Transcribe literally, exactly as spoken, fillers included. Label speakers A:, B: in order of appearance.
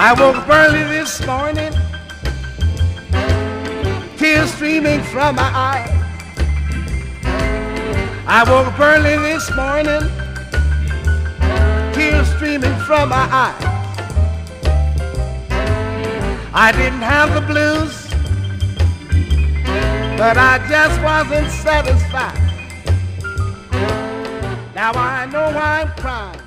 A: I woke up early this morning, tears streaming from my eyes. I woke up early this morning, tears streaming from my eyes. I didn't have the blues, but I just wasn't satisfied. Now I know why I'm crying.